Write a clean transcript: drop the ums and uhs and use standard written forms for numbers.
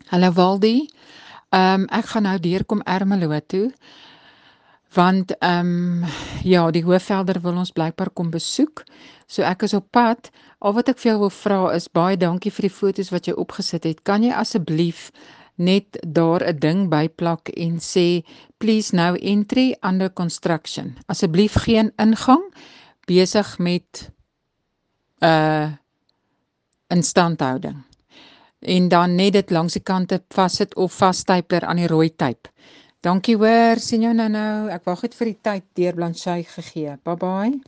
Hallo Waldi, ek gaan nou deurkom Ermelo toe, want ja, die Hoëvelder wil ons blykbaar kom besoek. So ek is op pad. Al wat ek vir jou wil vra is baie dankie vir die foto's wat jy opgesit het. Kan jy asseblief net daar 'n ding byplak en sê please no entry under construction. Asseblief geen ingang besig met instandhouding. En dan net dit langs die kante vassit of vasstyper aan die rooi typ. Dankie hoor, sien jou nou. Ek wag net vir die tyd deur blansy gegee. Bye bye.